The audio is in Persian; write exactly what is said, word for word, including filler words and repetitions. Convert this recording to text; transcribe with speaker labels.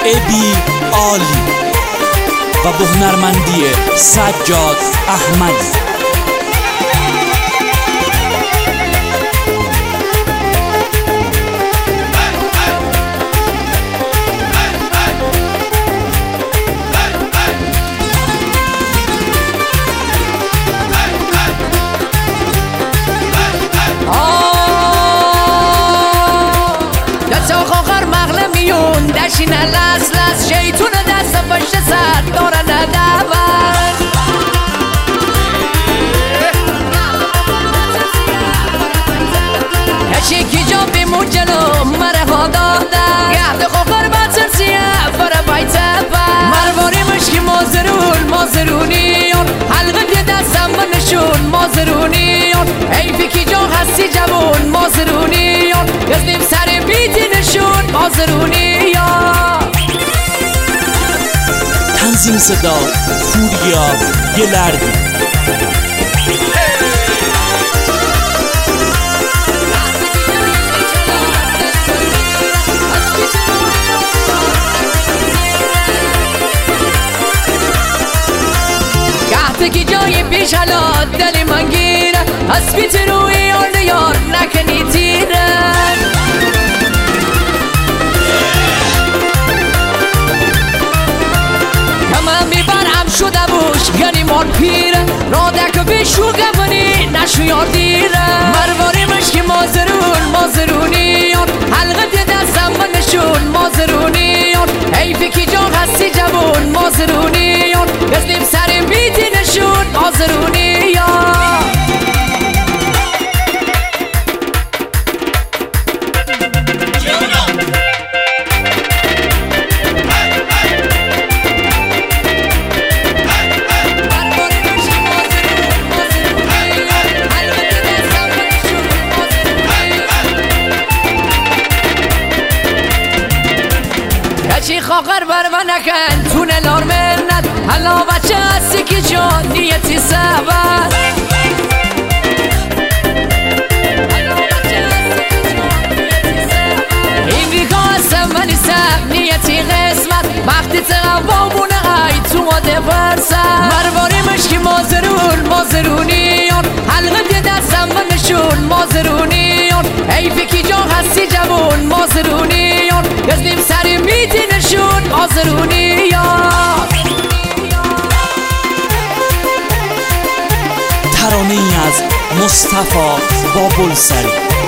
Speaker 1: ابی عالی و به هنرمندی سجاد احمدی.
Speaker 2: دشین لس لس شیطون دست پشت سر داره ندور کشی کی جا بیمون جلو مره ها داده گفت خوخر بطر سیه بره بایته بر مرواری مشکی مازرون مازرونیون حلقه بی دستم بنشون مازرونیون ایفی کی جا هستی جوون مازرونیون گزنیم سر بیتی نشون مازرونیون.
Speaker 1: تنظیم صدا فوریا گلردی.
Speaker 2: گهتگی جای پیش حالا دلی من گیره اسبیت روی یار یار نکنی تیره همه میبرم شده بوش یعنی مار پیره رادک بیشو گفنی نشو یار دیره مرواری مشکی مازرون مازرونیون حلقه دی دستم بنشون مازرونیون حیفی کی جا هستی جوون مازرونیون گزنیم سر بیتی نشون مازرونیون. چی خاخر بر من نکن تونه لار منت حالا بچه هستی که جان نیتی سبت این ریکا هستم منی سب نیتی قسمت وقتی تقوامونه ای تو ماده برسم مرواری مشکی مازرون مازرونیون حلقه دی دستم بنشون مازرونیون ایفی کی جا هستی جوون مازرونیون گزنیم سری میتی نشون مازرونیون.
Speaker 1: ترانه ای از مصطفی بابلسری.